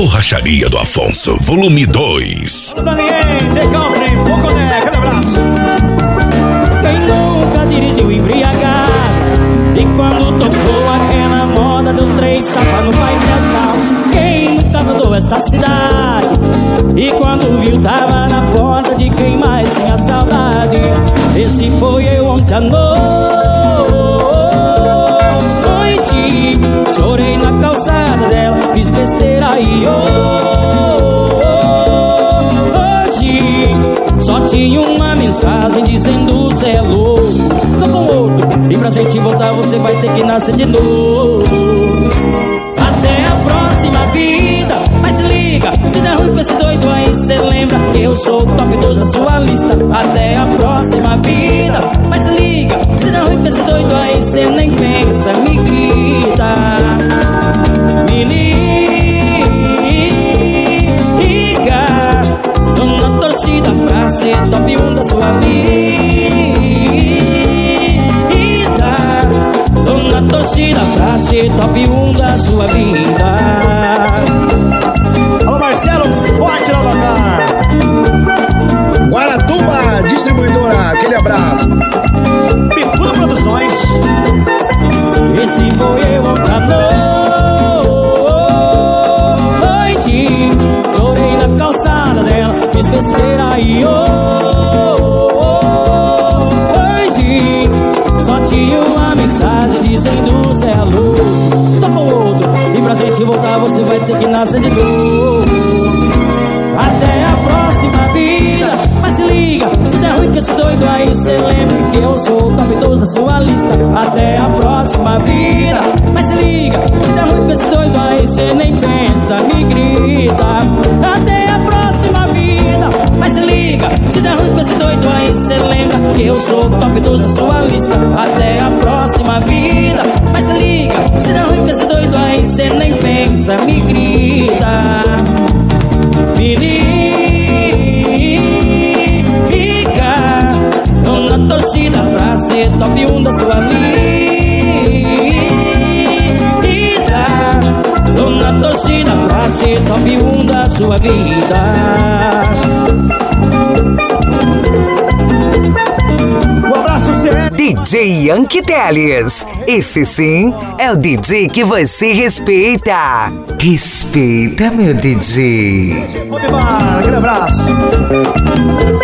Borracharia do Afonso, volume 2. Quem nunca dirigiu embriagado e quando tocou aquela moda do 3 tapa no painel? Quem nunca rodou essa cidade e quando viu tava na porta de quem mais tinha saudade? Esse foi eu ontem à noite, chorei na calçada dela, fiz besteira e hoje só tinha uma mensagem dizendo cê é louco, tô com outro e pra gente voltar você vai ter que nascer de novo. Até a próxima vida, mas se liga, se der ruim com esse doido aí cê lembra que eu sou o top 2 da sua lista. Até a próxima vida, mas se liga, se der ruim com esse doido aí cê nem pensa, me grita, me liga, tô na torcida pra ser top 1 da sua vida, tô na torcida pra ser top 1 da sua vida. Alô Marcelo, forte Lavacar, Guaratuba Distribuidora, aquele abraço. Picuda Produções. Esse foi eu ontem à noite, chorei na calçada dela, fiz besteira e hoje só tinha uma mensagem dizendo cê é louco, tô com outro e pra gente voltar você vai ter que nascer de novo. Até a próxima vida, mas se liga, se der ruim que esse doido aí cê lembra que eu sou o top 2 da sua lista. Até a próxima vida, mas se liga, se der ruim que esse doido aí cê nem pensa, me grita. Até a próxima vida, mas se liga, se der ruim que esse doido aí cê lembra que eu sou o top 2 da sua lista. Até a próxima vida, mas se liga, se der ruim que esse doido aí cê nem pensa, me grita, me liga, tô na torcida pra ser top 1 da sua vida, tô na torcida pra ser top 1 da sua vida. Um abraço, CR. DJ Yankee Teles. Esse sim é o DJ que você respeita. Respeita, meu DJ. Aquele abraço.